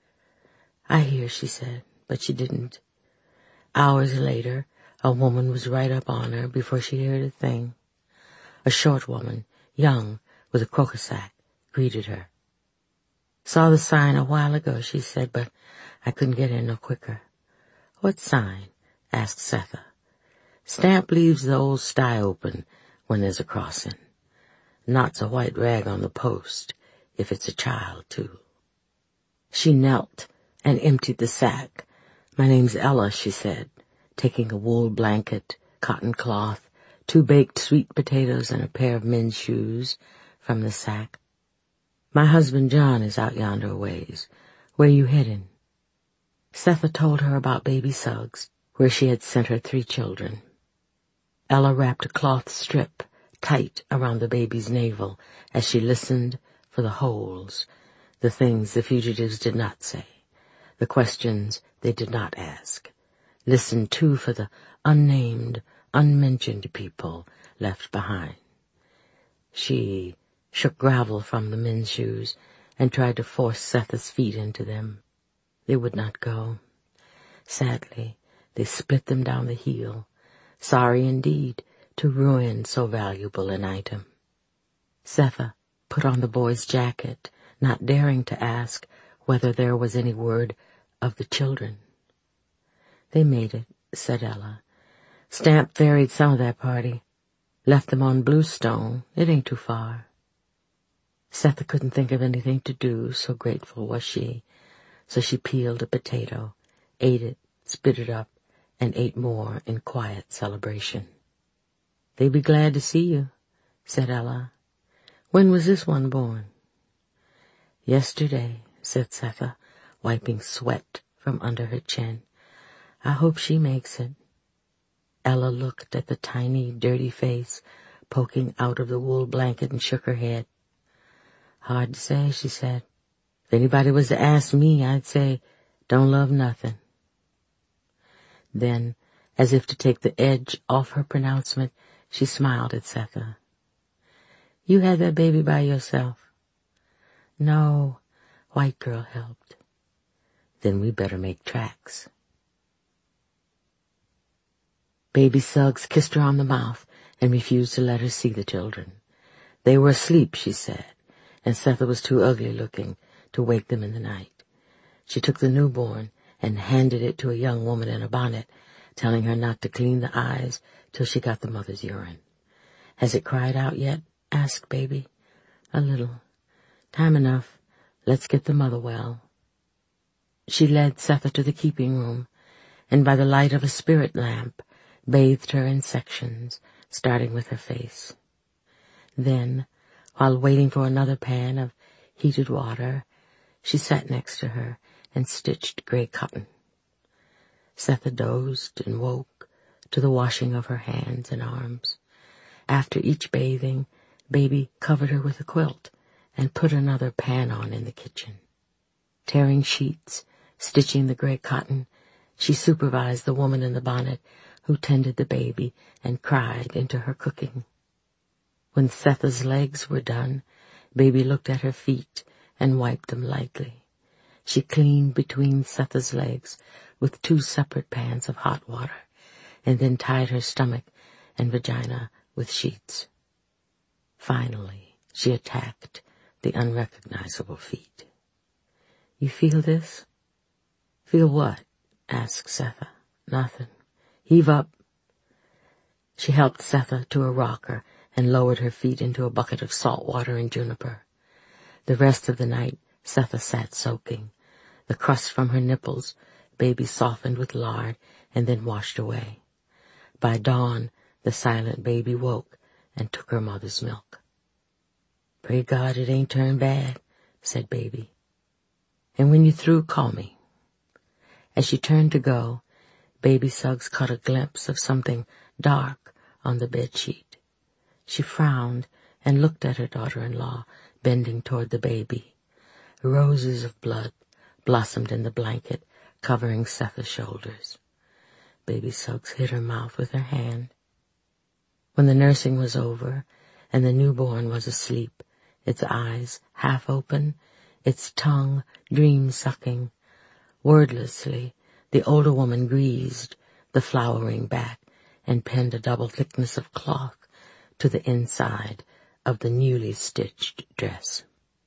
S1: I hear," she said, but she didn't. Hours later, a woman was right up on her before she heard a thing. A short woman, young, with a croquet sack, greeted her. "Saw the sign a while ago," she said, "but I couldn't get in no quicker." "What sign?" asked Setha. "Stamp leaves the old sty open when there's a crossing. Knots a white rag on the post, if it's a child, too." She knelt and emptied the sack. "My name's Ella," she said, taking a wool blanket, cotton cloth, two baked sweet potatoes, and a pair of men's shoes from the sack. "My husband John is out yonder a ways. Where you heading?" Setha told her about baby Suggs, where she had sent her three children. Ella wrapped a cloth strip tight around the baby's navel as she listened for the holes, the things the fugitives did not say, the questions they did not ask. Listened, too, for the unnamed, unmentioned people left behind. She shook gravel from the men's shoes and tried to force Setha's feet into them. They would not go. Sadly, they split them down the heel, sorry indeed to ruin so valuable an item. Setha put on the boy's jacket, not daring to ask whether there was any word of the children. "They made it," said Ella. "Stamp ferried some of that party. Left them on Bluestone. It ain't too far." Setha couldn't think of anything to do, so grateful was she, so she peeled a potato, ate it, spit it up, and ate more in quiet celebration. "They'd be glad to see you," said Ella. "When was this one born?" "Yesterday," said Setha, wiping sweat from under her chin. "I hope she makes it." Ella looked at the tiny, dirty face poking out of the wool blanket and shook her head. "Hard to say," she said. "If anybody was to ask me, I'd say, don't love nothing." Then, as if to take the edge off her pronouncement, she smiled at Setha. "You had that baby by yourself?" "No, white girl helped." "Then we better make tracks." Baby Suggs kissed her on the mouth and refused to let her see the children. They were asleep, she said, and Setha was too ugly looking to wake them in the night. She took the newborn and handed it to a young woman in a bonnet, telling her not to clean the eyes till she got the mother's urine. "Has it cried out yet?" asked Baby. "A little. Time enough. Let's get the mother well." She led Setha to the keeping room, and by the light of a spirit lamp, bathed her in sections, starting with her face. Then, while waiting for another pan of heated water, she sat next to her and stitched gray cotton. Setha dozed and woke to the washing of her hands and arms. After each bathing, Baby covered her with a quilt and put another pan on in the kitchen. Tearing sheets, stitching the gray cotton, she supervised the woman in the bonnet who tended the baby and cried into her cooking. When Setha's legs were done, Baby looked at her feet and wiped them lightly. She cleaned between Setha's legs with two separate pans of hot water, and then tied her stomach and vagina with sheets. Finally, she attacked the unrecognizable feet. "You feel this?" "Feel what?" asked Setha. "Nothing. Heave up." She helped Setha to a rocker and lowered her feet into a bucket of salt water and juniper. The rest of the night, Setha sat soaking. The crust from her nipples, Baby softened with lard and then washed away. By dawn, the silent baby woke and took her mother's milk. "Pray God it ain't turned bad," said Baby. "And when you're through, call me." As she turned to go, Baby Suggs caught a glimpse of something dark on the bedsheet. She frowned and looked at her daughter-in-law, bending toward the baby. Roses of blood blossomed in the blanket, covering Setha's shoulders. Baby Suggs hid her mouth with her hand. When the nursing was over and the newborn was asleep, its eyes half open, its tongue dream-sucking, wordlessly, the older woman greased the flowering back and pinned a double thickness of cloth to the inside of the newly stitched dress.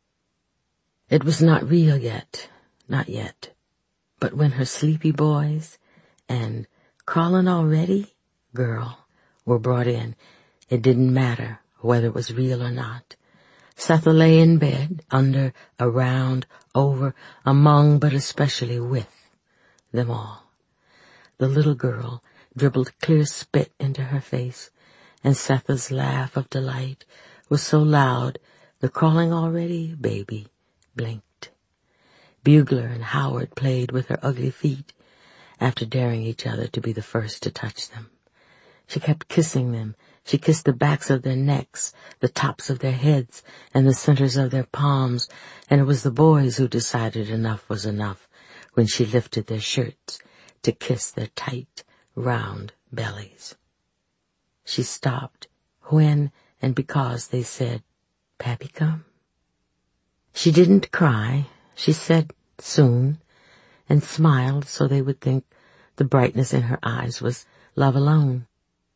S1: It was not real yet, not yet, but when her sleepy boys and crawling already girl were brought in, it didn't matter whether it was real or not. Setha lay in bed, under, around, over, among, but especially with them all. The little girl dribbled clear spit into her face, and Setha's laugh of delight was so loud the crawling already baby blinked. Bugler and Howard played with her ugly feet, after daring each other to be the first to touch them. She kept kissing them. She kissed the backs of their necks, the tops of their heads, and the centers of their palms, and it was the boys who decided enough was enough when she lifted their shirts to kiss their tight, round bellies. She stopped when and because they said, "Pappy come?" She didn't cry. She said, "Soon," and smiled so they would think the brightness in her eyes was love alone.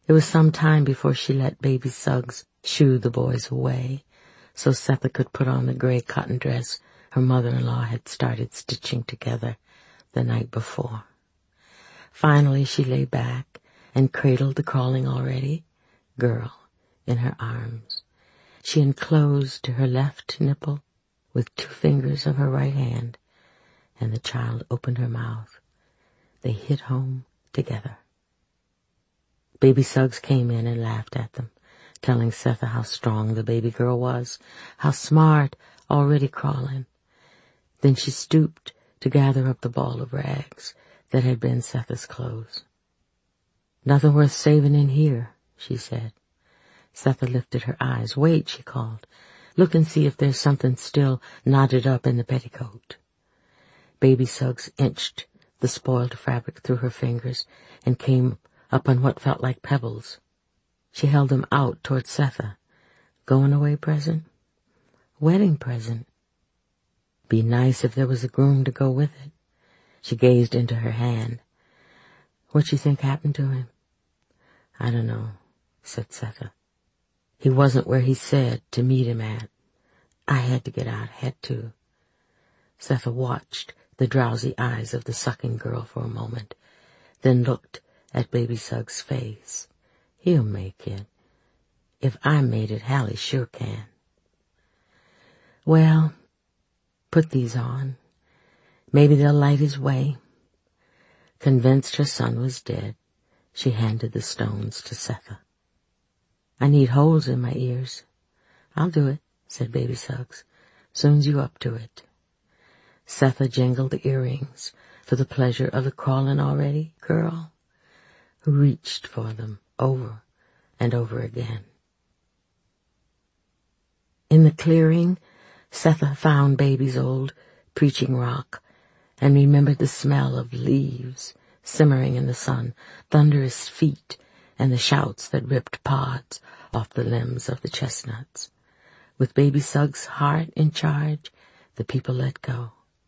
S1: It was some time before she let baby Suggs shoo the boys away, so Setha could put on the gray cotton dress her mother-in-law had started stitching together the night before. Finally she lay back and cradled the crawling already girl in her arms. She enclosed her left nipple with two fingers of her right hand, and the child opened her mouth. They hit home together. Baby Suggs came in and laughed at them, telling Setha how strong the baby girl was, how smart, already crawling. Then she stooped to gather up the ball of rags that had been Setha's clothes. "Nothing worth saving in here," she said. Setha lifted her eyes. "Wait," she called. "Look and see if there's something still knotted up in the petticoat." Baby Suggs inched the spoiled fabric through her fingers and came up on what felt like pebbles. She held them out toward Setha. "Going away present? Wedding present. Be nice if there was a groom to go with it." She gazed into her hand. "What you think happened to him?" "I don't know," said Setha. "He wasn't where he said to meet him at. I had to get out, had to." Setha watched the drowsy eyes of the sucking girl for a moment, then looked at baby Suggs' face. "He'll make it. If I made it, Hallie sure can." "Well, put these on. Maybe they'll light his way." Convinced her son was dead, she handed the stones to Setha. "I need holes in my ears." "I'll do it," said baby Suggs. "Soon's you up to it." Setha jingled the earrings for the pleasure of the crawling already girl, who reached for them over and over again. In the clearing, Setha found baby's old preaching rock and remembered the smell of leaves simmering in the sun, thunderous feet, and the shouts that ripped pods off the limbs of the chestnuts. With baby Suggs' heart in charge, the people let go.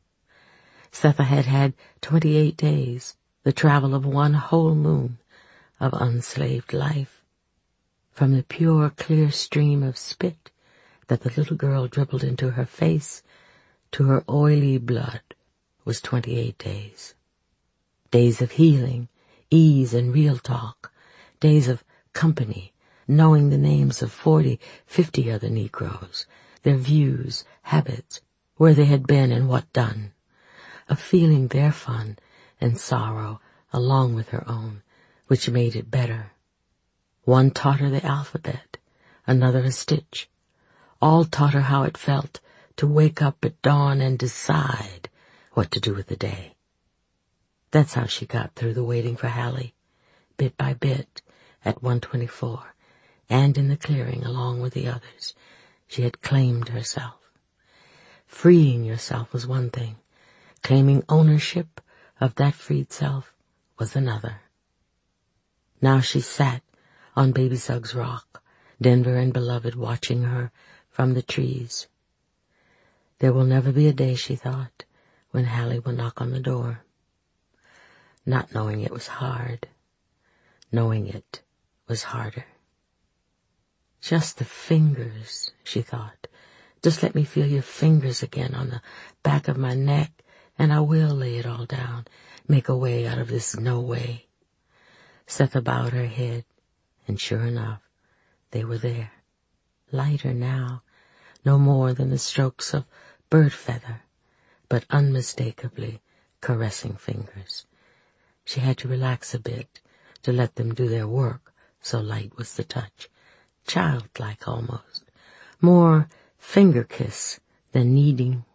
S1: Setha had had twenty-eight days, the travel of one whole moon of unslaved life. From the pure, clear stream of spit that the little girl dribbled into her face to her oily blood was twenty-eight days. Days of healing, ease, and real talk. Days of company, knowing the names of forty, fifty other Negroes, their views, habits, where they had been and what done. Of feeling their fun and sorrow along with her own, which made it better. One taught her the alphabet, another a stitch. All taught her how it felt to wake up at dawn and decide what to do with the day. That's how she got through the waiting for Hallie, bit by bit, at one twenty-four, and in the clearing along with the others. She had claimed herself. Freeing yourself was one thing. Claiming ownership of that freed self was another. Now she sat on baby Suggs' rock, Denver and Beloved watching her from the trees. There will never be a day, she thought, when Hallie will knock on the door. Not knowing it was hard. Knowing it was harder. Just the fingers, she thought. Just let me feel your fingers again on the back of my neck, and I will lay it all down, make a way out of this no way. Setha bowed her head, and sure enough, they were there. Lighter now, no more than the strokes of bird feather, but unmistakably caressing fingers. She had to relax a bit to let them do their work, so light was the touch, childlike almost, more finger kiss than kneading.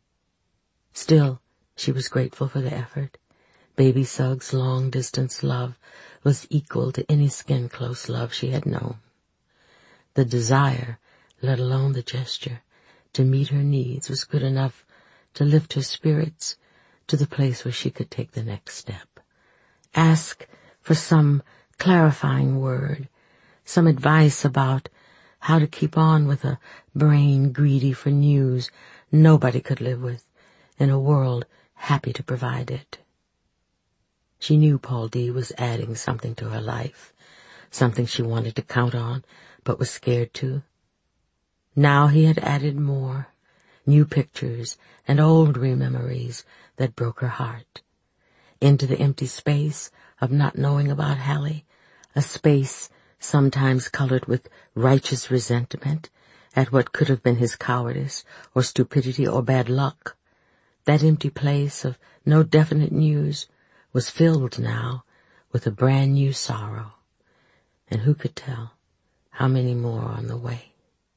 S1: Still, she was grateful for the effort. Baby Suggs' long-distance love was equal to any skin-close love she had known. The desire, let alone the gesture, to meet her needs was good enough to lift her spirits to the place where she could take the next step. Ask for some clarifying word, some advice about how to keep on with a brain greedy for news nobody could live with in a world happy to provide it. She knew Paul D. was adding something to her life, something she wanted to count on but was scared to. Now he had added more, new pictures and old rememories that broke her heart. Into the empty space of not knowing about Hallie, a space sometimes colored with righteous resentment at what could have been his cowardice or stupidity or bad luck. That empty place of no definite news was filled now with a brand new sorrow, and who could tell how many more on the way.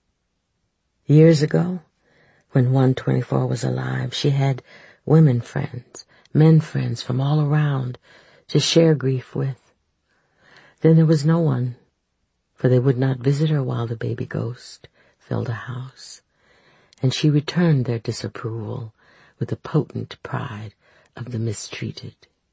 S1: Years ago, when one twenty-four was alive, she had women friends, men friends from all around to share grief with. Then there was no one, for they would not visit her while the baby ghost filled the house, and she returned their disapproval with the potent pride of the mistreated.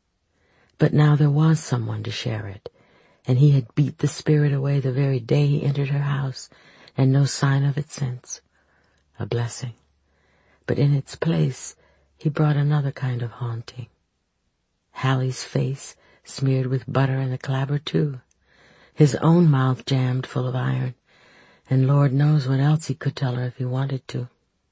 S1: But now there was someone to share it, and he had beat the spirit away the very day he entered her house, and no sign of it since. A blessing. But in its place, he brought another kind of haunting. Hallie's face smeared with butter and the clabber, too. His own mouth jammed full of iron, and Lord knows what else he could tell her if he wanted to.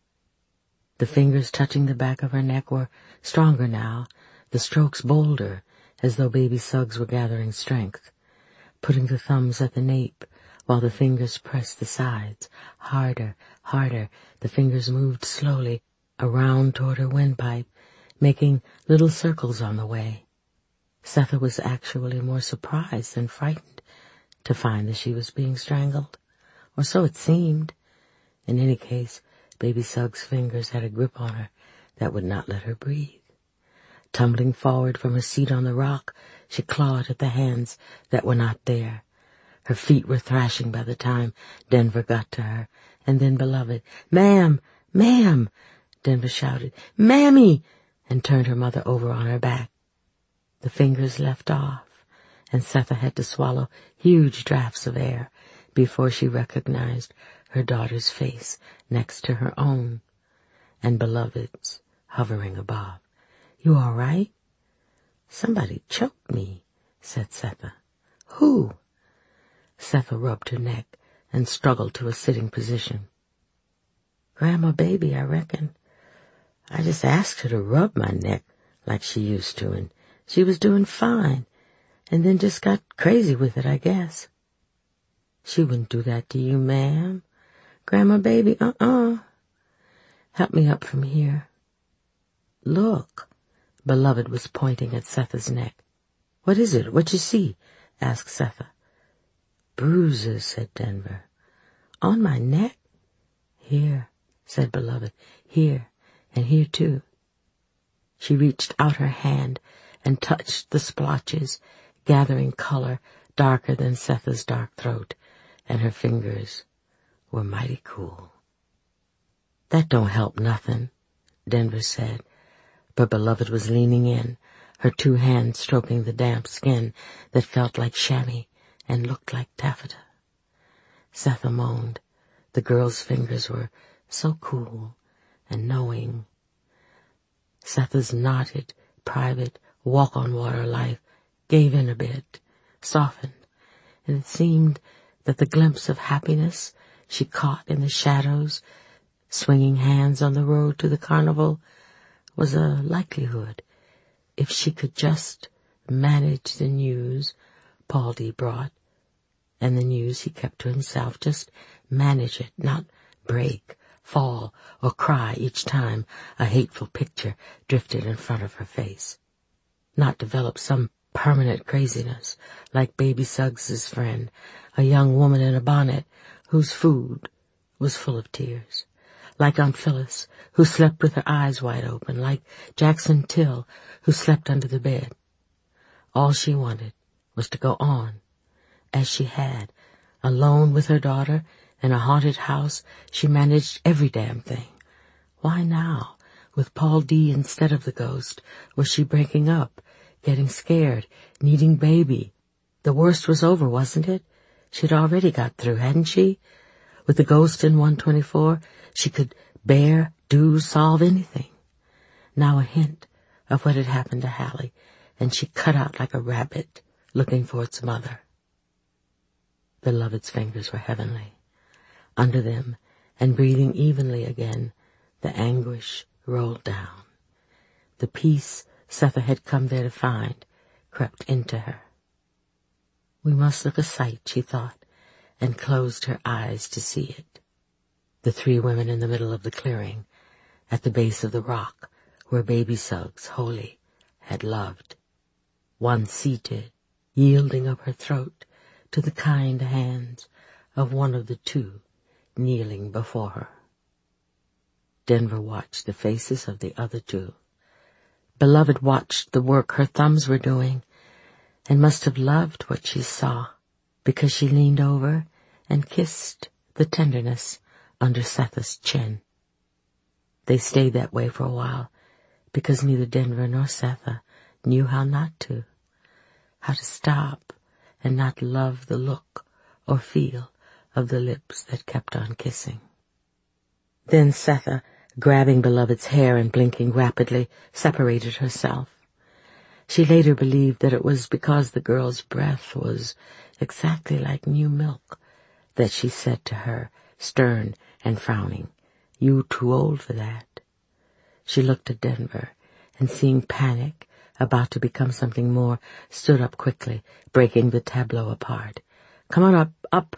S1: The fingers touching the back of her neck were stronger now, the strokes bolder, as though baby Suggs were gathering strength, putting the thumbs at the nape, while the fingers pressed the sides. Harder, harder, the fingers moved slowly around toward her windpipe, making little circles on the way. Setha was actually more surprised than frightened to find that she was being strangled, or so it seemed. In any case, baby Suggs' fingers had a grip on her that would not let her breathe. Tumbling forward from her seat on the rock, she clawed at the hands that were not there. Her feet were thrashing by the time Denver got to her, and then Beloved. "Ma'am! Ma'am!" Denver shouted. "Mammy!" and turned her mother over on her back. The fingers left off, and Setha had to swallow huge draughts of air before she recognized her daughter's face next to her own, and Beloved's hovering above. "You all right?" "Somebody choked me," said Setha. "Who?" Setha rubbed her neck and struggled to a sitting position. "Grandma Baby, I reckon. I just asked her to rub my neck like she used to, and she was doing fine, and then just got crazy with it, I guess." "She wouldn't do that to you, ma'am. Grandma Baby, uh-uh. Help me up from here." "Look." Beloved was pointing at Setha's neck. "What is it? What you see?" asked Setha. "Bruises," said Denver. "On my neck?" "Here," said Beloved. "Here, and here too." She reached out her hand and touched the splotches, gathering color darker than Setha's dark throat, and her fingers were mighty cool. "That don't help nothing," Denver said, but Beloved was leaning in, her two hands stroking the damp skin that felt like chamois and looked like taffeta. Setha moaned. The girl's fingers were so cool and knowing. Setha's knotted, private, walk-on-water life gave in a bit, softened, and it seemed that the glimpse of happiness she caught in the shadows, swinging hands on the road to the carnival, was a likelihood if she could just manage the news Paul D. brought, and the news he kept to himself. Just manage it, not break, fall, or cry each time a hateful picture drifted in front of her face. Not develop some permanent craziness like baby Suggs's friend, a young woman in a bonnet whose food was full of tears. Like Aunt Phyllis, who slept with her eyes wide open, like Jackson Till, who slept under the bed. All she wanted was to go on, as she had, alone with her daughter in a haunted house. She managed every damn thing. Why now, with Paul D. instead of the ghost, was she breaking up, getting scared, needing baby? The worst was over, wasn't it? She'd already got through, hadn't she? With the ghost in one twenty-four, she could bear, do, solve anything. Now a hint of what had happened to Hallie, and she cut out like a rabbit looking for its mother. Beloved's fingers were heavenly. Under them, and breathing evenly again, the anguish rolled down. The peace Setha had come there to find crept into her. We must look a sight, she thought, and closed her eyes to see it. The three women in the middle of the clearing, at the base of the rock where Baby Suggs, holy, had loved. One seated, yielding up her throat to the kind hands of one of the two kneeling before her. Denver watched the faces of the other two. Beloved watched the work her thumbs were doing and must have loved what she saw, because she leaned over and kissed the tenderness under Setha's chin. They stayed that way for a while, because neither Denver nor Setha knew how not to, how to stop and not love the look or feel of the lips that kept on kissing. Then Setha, grabbing Beloved's hair and blinking rapidly, separated herself. She later believed that it was because the girl's breath was exactly like new milk that she said to her, stern and frowning, "You too old for that." She looked at Denver, and seeing panic about to become something more, stood up quickly, breaking the tableau apart. "Come on up, up."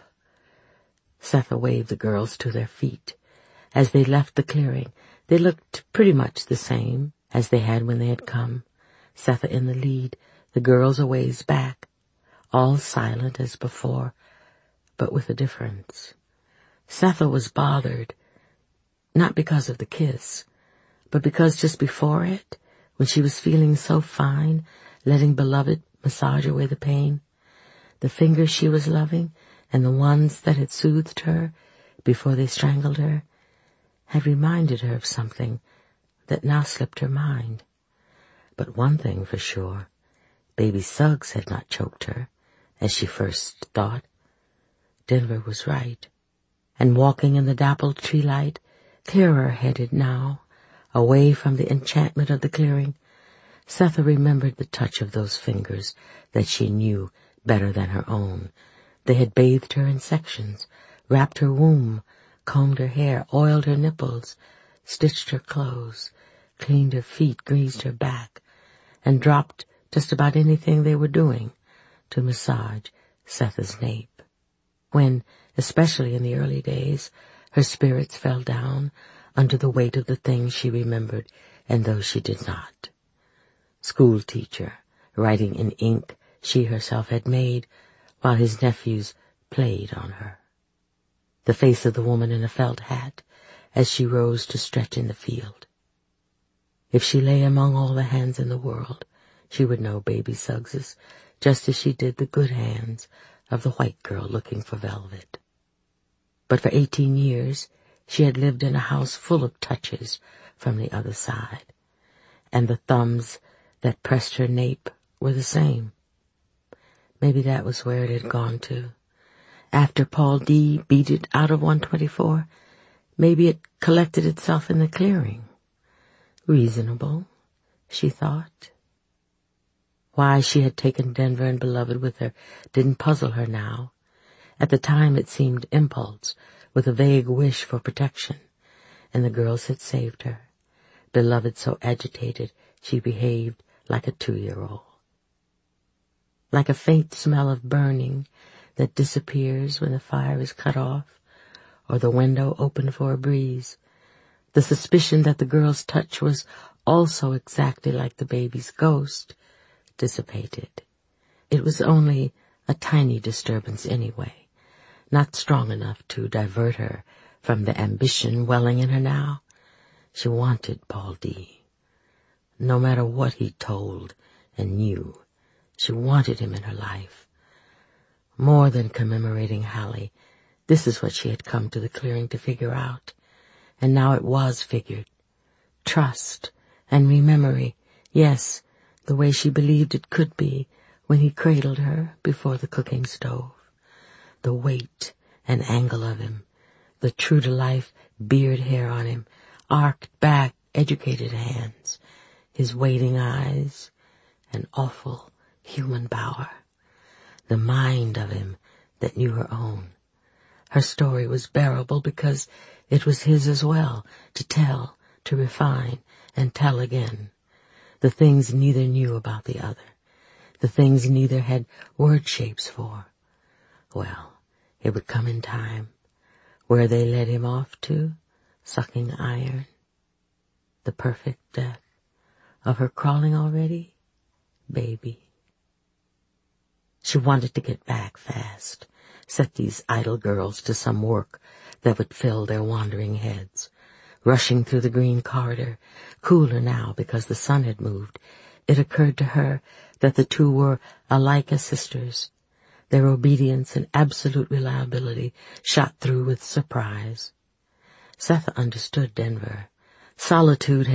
S1: Setha waved the girls to their feet. As they left the clearing, they looked pretty much the same as they had when they had come. Setha in the lead, the girls a ways back, all silent as before, but with a difference. Setha was bothered, not because of the kiss, but because just before it, when she was feeling so fine, letting Beloved massage away the pain, the fingers she was loving and the ones that had soothed her before they strangled her had reminded her of something that now slipped her mind. But one thing for sure, Baby Suggs had not choked her, as she first thought. Denver was right. And walking in the dappled tree light, clearer-headed now, away from the enchantment of the clearing, Setha remembered the touch of those fingers that she knew better than her own. They had bathed her in sections, wrapped her womb, combed her hair, oiled her nipples, stitched her clothes, cleaned her feet, greased her back, and dropped just about anything they were doing to massage Setha's nape. When, especially in the early days, her spirits fell down under the weight of the things she remembered and those she did not. School teacher, writing in ink she herself had made, while his nephews played on her. The face of the woman in a felt hat as she rose to stretch in the field. If she lay among all the hands in the world, she would know Baby Suggs's, just as she did the good hands of the white girl looking for velvet. But for eighteen years she had lived in a house full of touches from the other side, and the thumbs that pressed her nape were the same. Maybe that was where it had gone to. After Paul D. beat it out of one twenty-four, maybe it collected itself in the clearing. Reasonable, she thought. Why she had taken Denver and Beloved with her didn't puzzle her now. At the time it seemed impulse, with a vague wish for protection, and the girls had saved her. Beloved so agitated she behaved like a two-year-old. Like a faint smell of burning that disappears when the fire is cut off, or the window opened for a breeze, the suspicion that the girl's touch was also exactly like the baby's ghost dissipated. It was only a tiny disturbance anyway, not strong enough to divert her from the ambition welling in her now. She wanted Paul D. No matter what he told and knew, she wanted him in her life. More than commemorating Hallie, this is what she had come to the clearing to figure out, and now it was figured. Trust and rememory, yes, the way she believed it could be when he cradled her before the cooking stove. The weight and angle of him, the true-to-life beard hair on him, arched back, educated hands, his waiting eyes, an awful human power. The mind of him that knew her own. Her story was bearable because it was his as well, to tell, to refine, and tell again. The things neither knew about the other, the things neither had word shapes for. Well, it would come in time. Where they led him off to, sucking iron. The perfect death of her crawling already, baby. She wanted to get back fast, set these idle girls to some work that would fill their wandering heads. Rushing through the green corridor, cooler now because the sun had moved, it occurred to her that the two were alike as sisters. Their obedience and absolute reliability shot through with surprise. Seth understood Denver. Solitude